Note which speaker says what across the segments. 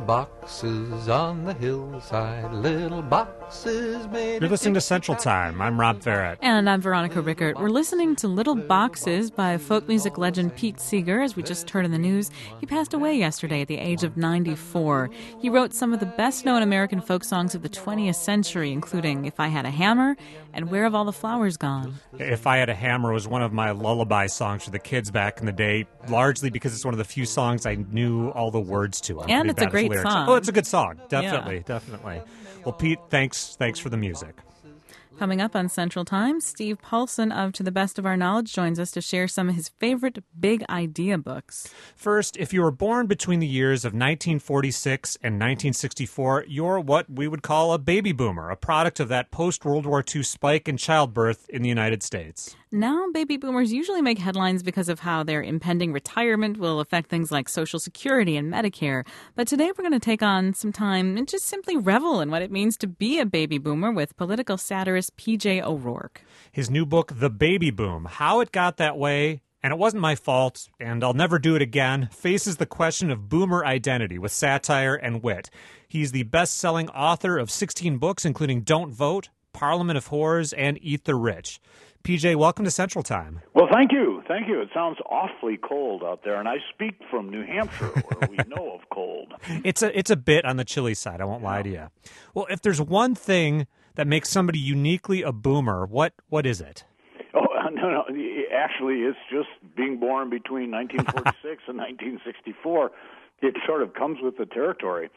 Speaker 1: boxes on the hillside, little boxes made.
Speaker 2: You're listening to Central Time. I'm Rob Farrett.
Speaker 3: And I'm Veronica Rickert. We're listening to Little Boxes by folk music legend Pete Seeger. As we just heard in the news, he passed away yesterday at the age of 94. He wrote some of the best-known American folk songs of the 20th century, including If I Had a Hammer and Where Have All the Flowers Gone?
Speaker 2: If I Had a Hammer was one of my lullaby songs for the kids back in the day, largely because it's one of the few songs I knew all the words to.
Speaker 3: And it's a great song.
Speaker 2: Oh, it's a good song. Definitely. Well, Pete, thanks for the music.
Speaker 3: Coming up on Central Time, Steve Paulson of To the Best of Our Knowledge joins us to share some of his favorite big idea books.
Speaker 2: First, if you were born between the years of 1946 and 1964, you're what we would call a baby boomer, a product of that post-World War II spike in childbirth in the United States.
Speaker 3: Now, baby boomers usually make headlines because of how their impending retirement will affect things like Social Security and Medicare. But today we're going to take on some time and just simply revel in what it means to be a baby boomer with political satirist P.J. O'Rourke.
Speaker 2: His new book, The Baby Boom, How It Got That Way, and It Wasn't My Fault, and I'll Never Do It Again, faces the question of boomer identity with satire and wit. He's the best-selling author of 16 books, including Don't Vote, Parliament of Whores, and Eat the Rich. PJ, welcome to Central Time.
Speaker 4: Well, thank you. It sounds awfully cold out there, and I speak from New Hampshire, where we know of cold.
Speaker 2: It's a bit on the chilly side, I won't lie to you. Well, if there's one thing that makes somebody uniquely a boomer, what is it?
Speaker 4: Oh, no. Actually, it's just being born between 1946 and 1964. It sort of comes with the territory.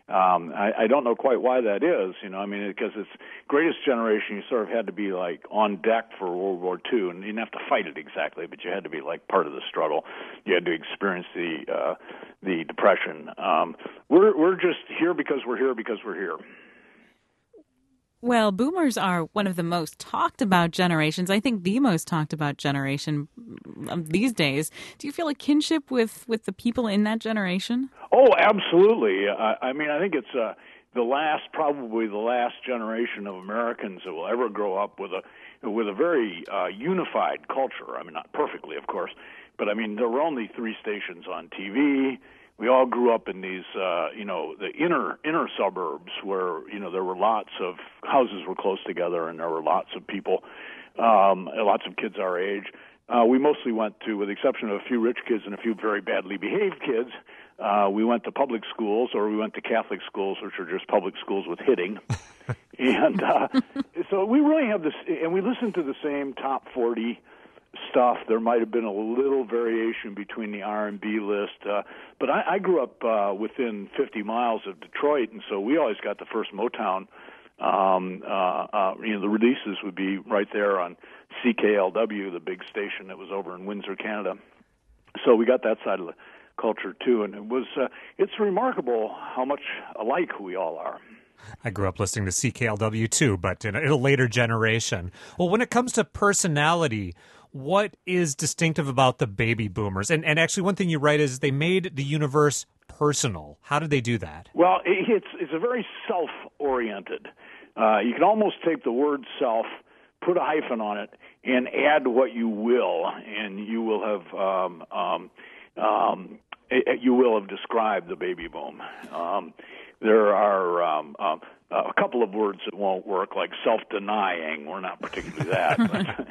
Speaker 4: I don't know quite why that is, because it's greatest generation, you sort of had to be like on deck for World War II, and you didn't have to fight it exactly, but you had to be like part of the struggle. You had to experience the Depression. We're just here because we're here.
Speaker 3: Well, boomers are one of the most talked about generations. I think the most talked about generation these days. Do you feel a kinship with the people in that generation?
Speaker 4: Oh, absolutely. I think it's probably the last generation of Americans that will ever grow up with a very unified culture. I mean, not perfectly, of course, but there were only 3 stations on TV. We all grew up in these, the inner suburbs where, there were lots of houses were close together and there were lots of people, lots of kids our age. We mostly went to, with the exception of a few rich kids and a few very badly behaved kids, we went to public schools or we went to Catholic schools, which are just public schools with hitting. And so we really have this, and we listened to the same top 40 stuff. There might have been a little variation between the R&B list, but I grew up within 50 miles of Detroit, and so we always got the first Motown. The releases would be right there on CKLW, the big station that was over in Windsor, Canada. So we got that side of the culture too, and it's remarkable how much alike we all are.
Speaker 2: I grew up listening to CKLW too, but in a later generation. Well, when it comes to personality, what is distinctive about the baby boomers? And actually, one thing you write is they made the universe personal. How did they do that?
Speaker 4: Well, it's a very self-oriented. You can almost take the word self, put a hyphen on it, and add what you will, and you will have described the baby boom. There are a couple of words that won't work, like self-denying. We're not particularly that. But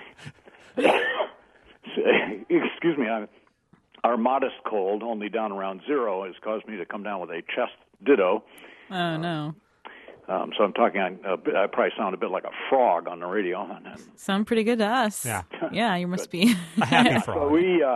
Speaker 4: excuse me, our modest cold, only down around 0, has caused me to come down with a chest ditto.
Speaker 3: Oh, no.
Speaker 4: So I'm talking, I probably sound a bit like a frog on the radio.
Speaker 3: Sound pretty good to us. Yeah, you must be.
Speaker 2: A happy frog.
Speaker 4: So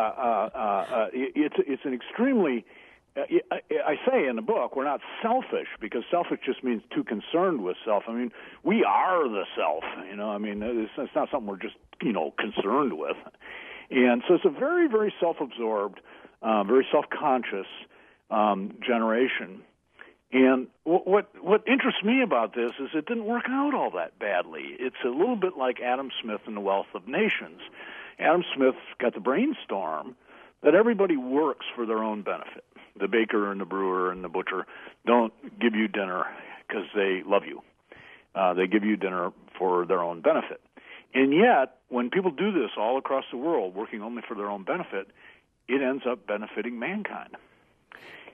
Speaker 4: it's an extremely, I say in the book, we're not selfish, because selfish just means too concerned with self. We are the self, it's not something we're just, concerned with. And so it's a very, very self-absorbed, very self-conscious generation. And what interests me about this is it didn't work out all that badly. It's a little bit like Adam Smith and the Wealth of Nations. Adam Smith's got the brainstorm that everybody works for their own benefit. The baker and the brewer and the butcher don't give you dinner because they love you. They give you dinner for their own benefit. And yet, when people do this all across the world, working only for their own benefit, it ends up benefiting mankind.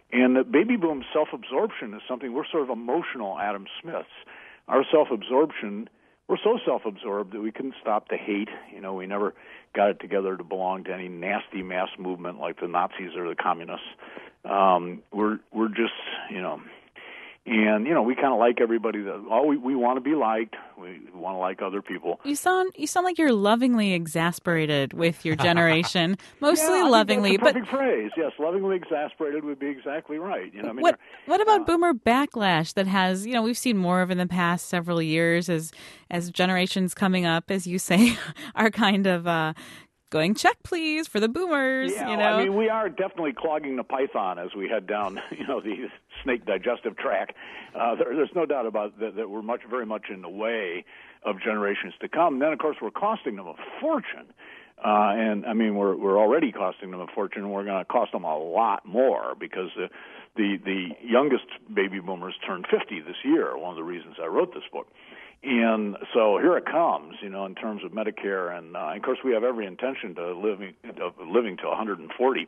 Speaker 4: And the baby boom self-absorption is something, we're sort of emotional Adam Smiths. Our self-absorption, we're so self-absorbed that we couldn't stop the hate. We never got it together to belong to any nasty mass movement like the Nazis or the communists. We're just, and, we kind of like everybody. We want to be liked. We want to like other people.
Speaker 3: You sound like you're lovingly exasperated with your generation, mostly lovingly.
Speaker 4: That's a perfect phrase. Yes, lovingly exasperated would be exactly right.
Speaker 3: What about boomer backlash that has, we've seen more of in the past several years as generations coming up, as you say, are kind of going, check, please, for the boomers.
Speaker 4: Yeah, we are definitely clogging the python as we head down, the snake digestive tract. There's no doubt about that we're very much in the way of generations to come. And then, of course, we're costing them a fortune. We're already costing them a fortune, and we're going to cost them a lot more because the youngest baby boomers turned 50 this year, one of the reasons I wrote this book. And so here it comes, in terms of Medicare, and of course we have every intention of living to 140.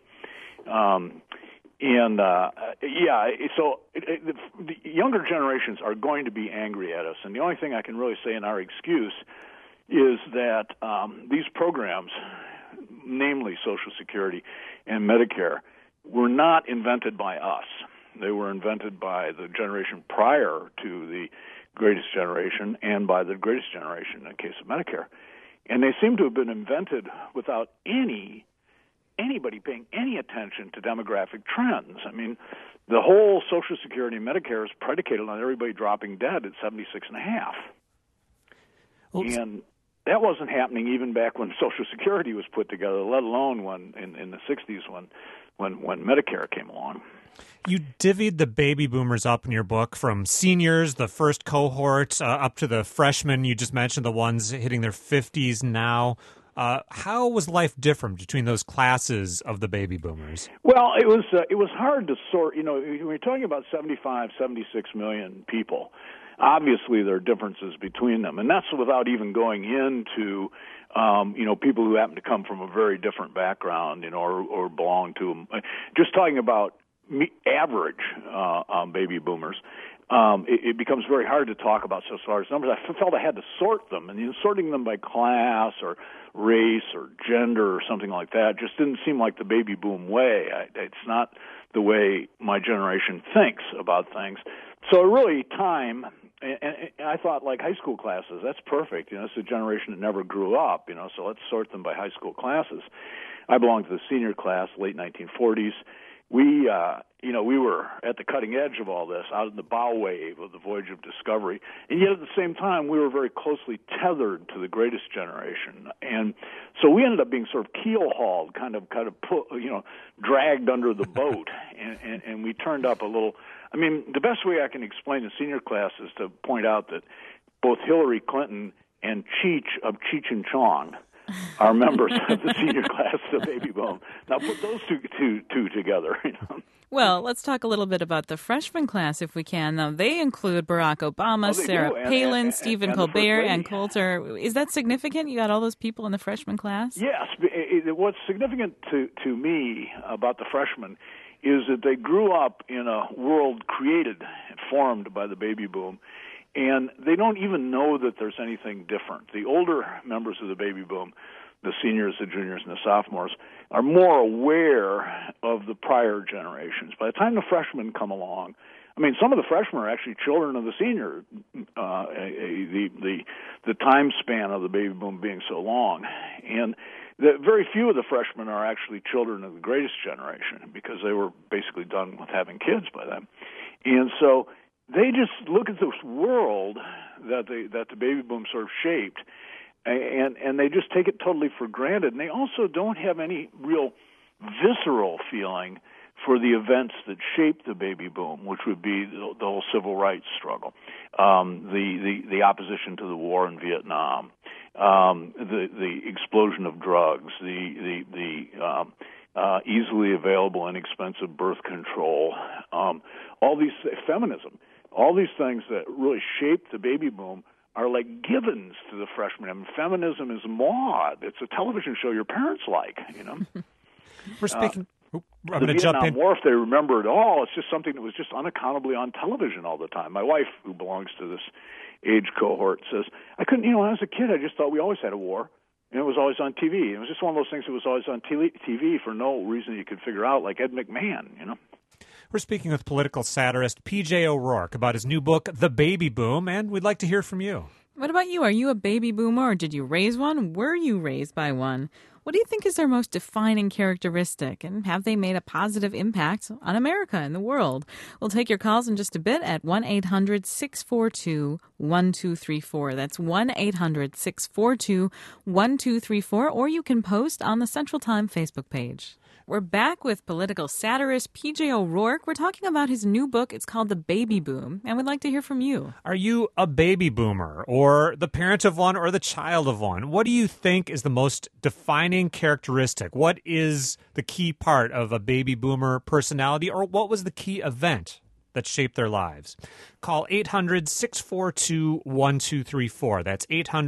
Speaker 4: So the younger generations are going to be angry at us, and the only thing I can really say in our excuse is that these programs, namely Social Security and Medicare, were not invented by us. They were invented by the generation prior to the greatest generation and by the greatest generation in the case of Medicare. And they seem to have been invented without anybody paying any attention to demographic trends. The whole Social Security and Medicare is predicated on everybody dropping dead at 76 and a half. Oops. And that wasn't happening even back when Social Security was put together, let alone when in the 60s when Medicare came along.
Speaker 2: You divvied the baby boomers up in your book from seniors, the first cohort, up to the freshmen. You just mentioned the ones hitting their 50s now. How was life different between those classes of the baby boomers?
Speaker 4: Well, it was hard to sort. When you're talking about 75, 76 million people, obviously there are differences between them, and that's without even going into people who happen to come from a very different background, or belong to them. Just talking about average baby boomers, it becomes very hard to talk about such large numbers. I felt I had to sort them, and sorting them by class or race or gender or something like that just didn't seem like the baby boom way. It's not the way my generation thinks about things. So really time, and I thought like high school classes, that's perfect. It's a generation that never grew up, so let's sort them by high school classes. I belonged to the senior class, late 1940s. We were at the cutting edge of all this, out in the bow wave of the voyage of discovery, and yet at the same time, we were very closely tethered to the greatest generation, and so we ended up being sort of keel-hauled, kind of put, dragged under the boat, and we turned up a little. The best way I can explain the senior class is to point out that both Hillary Clinton and Cheech of Cheech and Chong are members of the senior class of the baby boom. Now put those two together.
Speaker 3: Well, let's talk a little bit about the freshman class, if we can. Now, they include Barack Obama, Sarah Palin, Stephen Colbert, and Coulter. Is that significant? You got all those people in the freshman class?
Speaker 4: Yes. What's significant to me about the freshmen is that they grew up in a world created and formed by the baby boom, and they don't even know that there's anything different. The older members of the baby boom, the seniors, the juniors, and the sophomores, are more aware of the prior generations. By the time the freshmen come along, some of the freshmen are actually children of the senior, the time span of the baby boom being so long. And very few of the freshmen are actually children of the greatest generation because they were basically done with having kids by then. And so they just look at this world that the baby boom sort of shaped, and they just take it totally for granted. And they also don't have any real visceral feeling for the events that shaped the baby boom, which would be the whole civil rights struggle, the opposition to the war in Vietnam, the explosion of drugs, the easily available, inexpensive birth control, all these feminism. All these things that really shaped the baby boom are like givens to the freshmen. Feminism is Maude. It's a television show your parents like,
Speaker 2: We're speaking I'm
Speaker 4: the
Speaker 2: going to jump
Speaker 4: Vietnam
Speaker 2: in.
Speaker 4: War, if they remember at all, it's just something that was just unaccountably on television all the time. My wife, who belongs to this age cohort, says, I couldn't, when I was a kid, I just thought we always had a war, and it was always on TV. It was just one of those things that was always on TV for no reason you could figure out, like Ed McMahon,
Speaker 2: We're speaking with political satirist P.J. O'Rourke about his new book, The Baby Boom, and we'd like to hear from you.
Speaker 3: What about you? Are you a baby boomer, or did you raise one? Were you raised by one? What do you think is their most defining characteristic, and have they made a positive impact on America and the world? We'll take your calls in just a bit at 1-800-642-1234. That's 1-800-642-1234, or you can post on the Central Time Facebook page. We're back with political satirist P.J. O'Rourke. We're talking about his new book. It's called The Baby Boom, and we'd like to hear from you.
Speaker 2: Are you a baby boomer, or the parent of one, or the child of one? What do you think is the most defining characteristic? What is the key part of a baby boomer personality, or what was the key event that shaped their lives? Call 800-642-1234. That's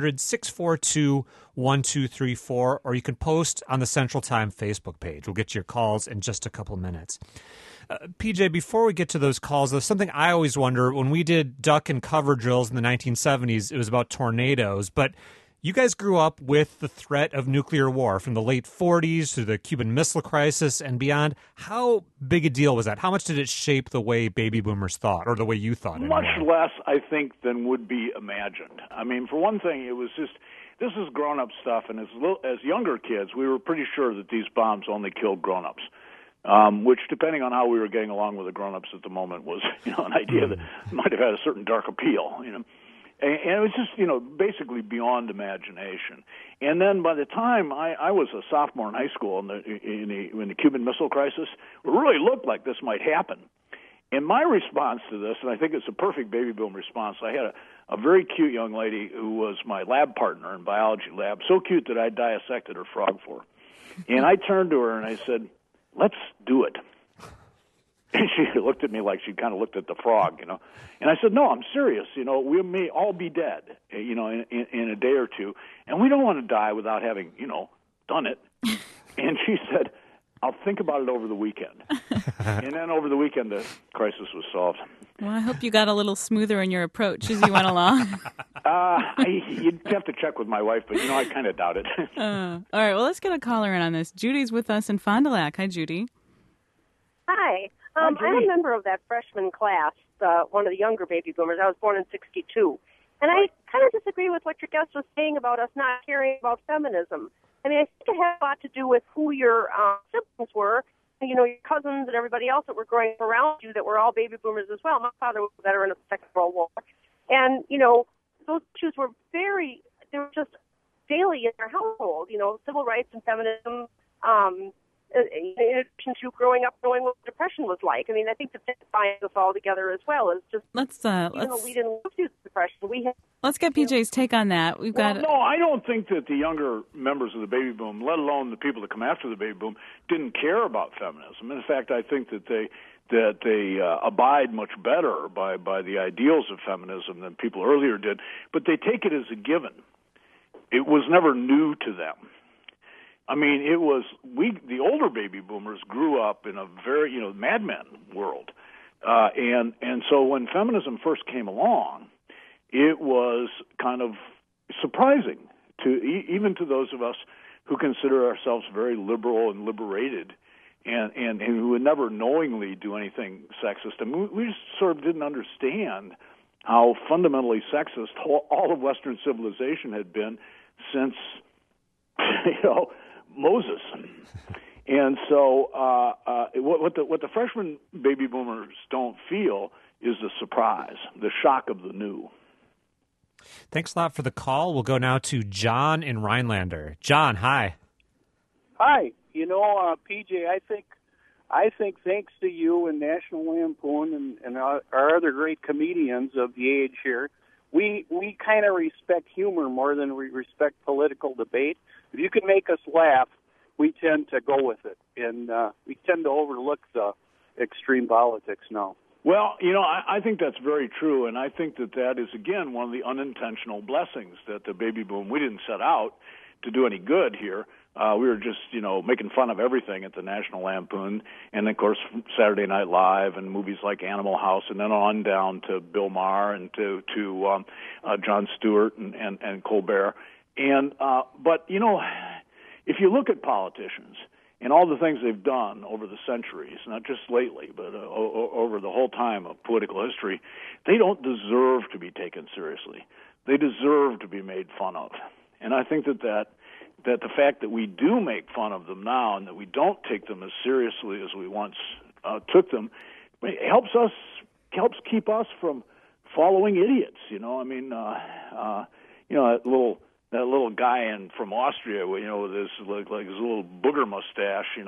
Speaker 2: 800-642-1234, or you can post on the Central Time Facebook page. We'll get to your calls in just a couple minutes. PJ, before we get to those calls, there's something I always wonder. When we did duck and cover drills in the 1970s, it was about tornadoes, but you guys grew up with the threat of nuclear war from the late 40s to the Cuban Missile Crisis and beyond. How big a deal was that? How much did it shape the way baby boomers thought, or the way you thought?
Speaker 4: Much
Speaker 2: anyway?
Speaker 4: less, I think, than would be imagined. I mean, for one thing, it was just, this is grown-up stuff, and as younger kids, we were pretty sure that these bombs only killed grown-ups, which, depending on how we were getting along with the grown-ups at the moment, was an idea that might have had a certain dark appeal, And it was just, basically beyond imagination. And then by the time I was a sophomore in high school in the Cuban Missile Crisis, it really looked like this might happen. And my response to this, and I think it's a perfect baby boom response, I had a very cute young lady who was my lab partner in biology lab, so cute that I dissected her frog for her. And I turned to her and I said, let's do it. And she looked at me like she kind of looked at the frog, And I said, no, I'm serious. We may all be dead, in a day or two. And we don't want to die without having, done it. And she said, I'll think about it over the weekend. And then over the weekend, the crisis was solved.
Speaker 3: Well, I hope you got a little smoother in your approach as you went along.
Speaker 4: You'd have to check with my wife, but, I kind of doubt it.
Speaker 3: All right, well, let's get a caller in on this. Judy's with us in Fond du Lac. Hi, Judy.
Speaker 5: Hi. I'm a member of that freshman class, one of the younger baby boomers. I was born in 1962. And I kind of disagree with what your guest was saying about us not caring about feminism. I mean, I think it had a lot to do with who your siblings were, your cousins and everybody else that were growing up around you that were all baby boomers as well. My father was a veteran of the Second World War. And, those issues were they were just daily in their household, civil rights and feminism, in addition to growing up knowing what depression was like. I mean, I think that binds us all together as well is just, we didn't live through depression.
Speaker 3: Let's get PJ's take on that.
Speaker 4: No, I don't think that the younger members of the baby boom, let alone the people that come after the baby boom, didn't care about feminism. In fact, I think that they abide much better by the ideals of feminism than people earlier did, but they take it as a given. It was never new to them. I mean, the older baby boomers grew up in a very, Mad Men world. And so when feminism first came along, it was kind of surprising even to those of us who consider ourselves very liberal and liberated and who would never knowingly do anything sexist. I mean, we just sort of didn't understand how fundamentally sexist all of Western civilization had been since, Moses. And so what the freshman baby boomers don't feel is the surprise, the shock of the new.
Speaker 2: Thanks a lot for the call. We'll go now to John in Rhinelander. John, hi.
Speaker 6: Hi. PJ, I think thanks to you and National Lampoon and our other great comedians of the age here, we kind of respect humor more than we respect political debate. If you can make us laugh, we tend to go with it, and we tend to overlook the extreme politics now.
Speaker 4: Well, I think that's very true, and I think that is, again, one of the unintentional blessings that the baby boom, we didn't set out to do any good here, We were just, making fun of everything at the National Lampoon, and of course Saturday Night Live and movies like Animal House, and then on down to Bill Maher and to Jon Stewart and Colbert. And but if you look at politicians and all the things they've done over the centuries, not just lately, but over the whole time of political history, they don't deserve to be taken seriously. They deserve to be made fun of, and I think that the fact that we do make fun of them now and that we don't take them as seriously as we once took them helps keep us from following idiots. That little guy from Austria, with his his little booger mustache, and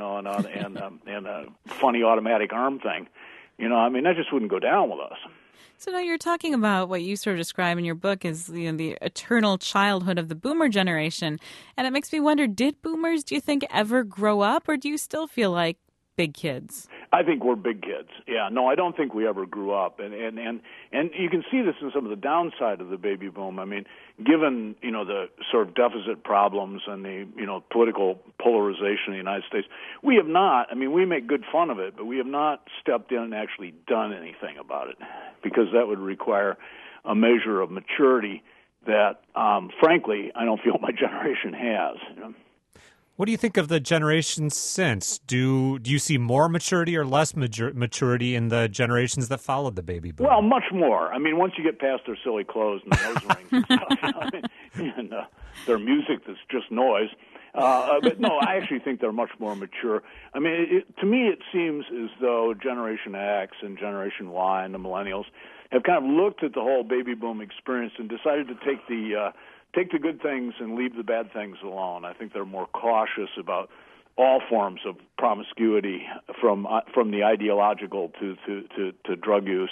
Speaker 4: a funny automatic arm thing. That just wouldn't go down with us.
Speaker 3: So now you're talking about what you sort of describe in your book as the eternal childhood of the boomer generation. And it makes me wonder, did boomers, do you think, ever grow up, or do you still feel like big kids?
Speaker 4: I think we're big kids. Yeah, no, I don't think we ever grew up. And you can see this in some of the downside of the baby boom. I mean, given, the sort of deficit problems and the, political polarization in the United States, we have not, we make good fun of it, but we have not stepped in and actually done anything about it, because that would require a measure of maturity that, frankly, I don't feel my generation has.
Speaker 2: What do you think of the generations since? Do you see more maturity or less maturity in the generations that followed the baby boom?
Speaker 4: Well, much more. Once you get past their silly clothes and the nose rings and stuff, and their music that's just noise. But no, I actually think they're much more mature. To me, it seems as though Generation X and Generation Y and the millennials have kind of looked at the whole baby boom experience and decided to take the good things and leave the bad things alone. I think they're more cautious about all forms of promiscuity, from the ideological to drug use.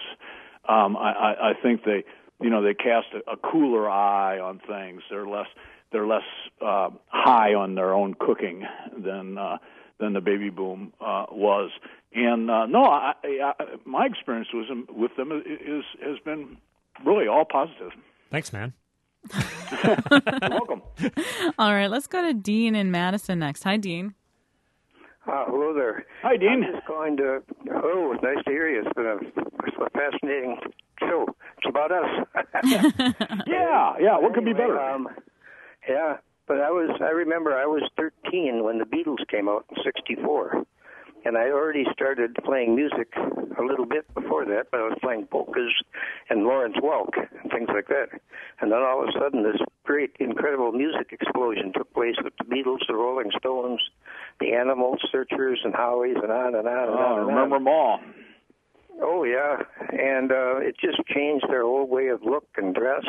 Speaker 4: I think they cast a cooler eye on things. They're less high on their own cooking than the baby boom was. And my experience with them has been really all positive.
Speaker 2: Thanks, man.
Speaker 4: You're welcome.
Speaker 3: All right, let's go to Dean in Madison next. Hi, Dean.
Speaker 7: Hello there.
Speaker 4: Hi, Dean.
Speaker 7: I'm just going to. Oh, nice to hear you. It's been a fascinating show. It's about us.
Speaker 4: Yeah. What could be better?
Speaker 7: Yeah, but I remember I was 13 when the Beatles came out in '64. And I already started playing music a little bit before that, but I was playing polkas and Lawrence Welk and things like that. And then all of a sudden, this great, incredible music explosion took place with the Beatles, the Rolling Stones, the Animals, Searchers, and Howies, and on and on and on.
Speaker 4: I remember them all.
Speaker 7: Oh, yeah. And it just changed their whole way of look and dress.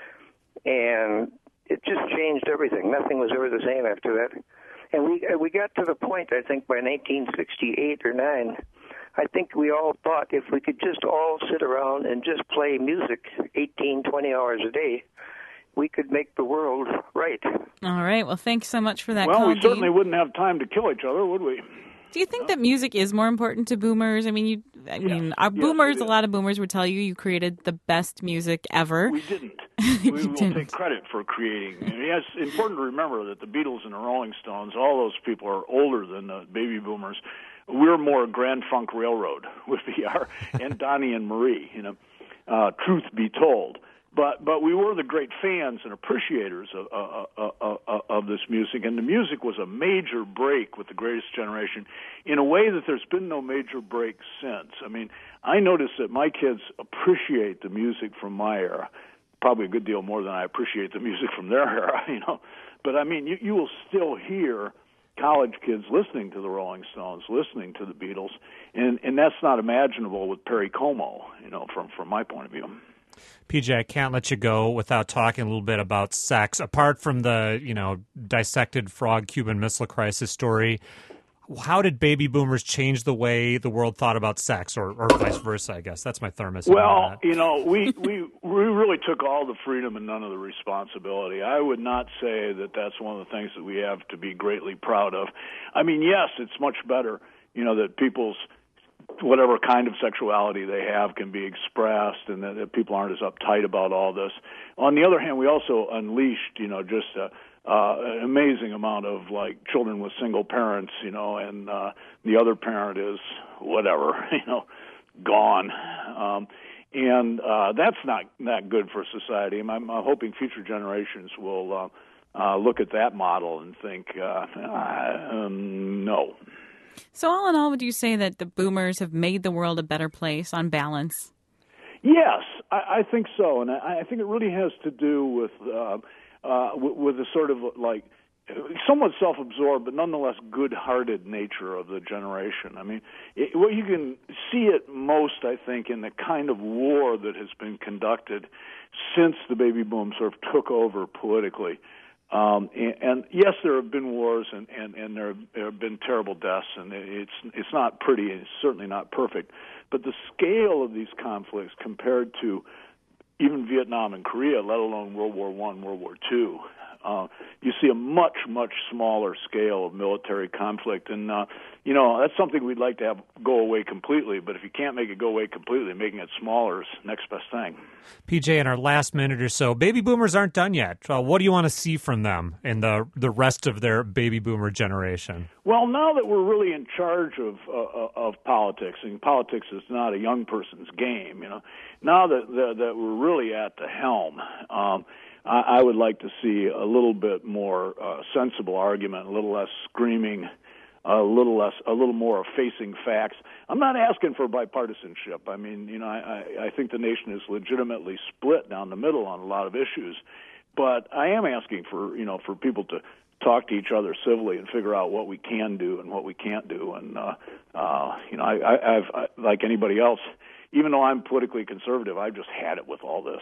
Speaker 7: And it just changed everything. Nothing was ever the same after that. And we got to the point, I think, by 1968 or 9, I think we all thought if we could just all sit around and just play music 18, 20 hours a day, we could make the world right.
Speaker 3: All right. Well, thanks so much for that
Speaker 4: call,
Speaker 3: Dean.
Speaker 4: We certainly wouldn't have time to kill each other, would we?
Speaker 3: Do you think that music is more important to boomers? Our boomers, a lot of boomers would tell you created the best music ever.
Speaker 4: We didn't. We will take credit for creating. It's important to remember that the Beatles and the Rolling Stones, all those people are older than the baby boomers. We're more Grand Funk Railroad with VR and Donnie and Marie, truth be told. But we were the great fans and appreciators of this music, and the music was a major break with the Greatest Generation in a way that there's been no major break since. I notice that my kids appreciate the music from my era, probably a good deal more than I appreciate the music from their era, But you will still hear college kids listening to the Rolling Stones, listening to the Beatles, and that's not imaginable with Perry Como, from my point of view.
Speaker 2: PJ, I can't let you go without talking a little bit about sex. Apart from the, dissected frog Cuban Missile Crisis story, how did baby boomers change the way the world thought about sex, or vice versa, I guess? That's my thermos.
Speaker 4: Well, we really took all the freedom and none of the responsibility. I would not say that that's one of the things that we have to be greatly proud of. Yes, it's much better, that people's whatever kind of sexuality they have can be expressed, and that people aren't as uptight about all this. On the other hand, we also unleashed, just an amazing amount of like children with single parents, and the other parent is whatever, gone. And that's not good for society. I'm hoping future generations will look at that model and think, no.
Speaker 3: So all in all, would you say that the boomers have made the world a better place on balance?
Speaker 4: Yes, I think so. And I think it really has to do with the sort of like somewhat self-absorbed, but nonetheless good-hearted nature of the generation. I mean, what you can see it most, I think, in the kind of war that has been conducted since the baby boom sort of took over politically. And yes, there have been wars, and there have been terrible deaths, and it's not pretty, and it's certainly not perfect. But the scale of these conflicts compared to even Vietnam and Korea, let alone World War I, World War II, you see a much, much smaller scale of military conflict. And, that's something we'd like to have go away completely. But if you can't make it go away completely, making it smaller is the next best thing.
Speaker 2: PJ, in our last minute or so, baby boomers aren't done yet. What do you want to see from them in the rest of their baby boomer generation?
Speaker 4: Well, now that we're really in charge of politics, and politics is not a young person's game, now that we're really at the helm, I would like to see a little bit more sensible argument, a little less screaming, a little more of facing facts. I'm not asking for bipartisanship. I mean, I think the nation is legitimately split down the middle on a lot of issues, but I am asking for people to talk to each other civilly and figure out what we can do and what we can't do. And I've like anybody else, even though I'm politically conservative, I've just had it with all this.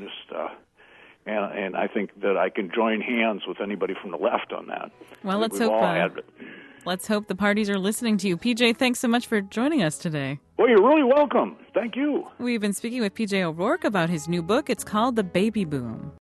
Speaker 4: And I think that I can join hands with anybody from the left on that.
Speaker 3: Well, let's hope the parties are listening to you. PJ, thanks so much for joining us today.
Speaker 4: Well, you're really welcome. Thank you.
Speaker 3: We've been speaking with PJ O'Rourke about his new book. It's called The Baby Boom.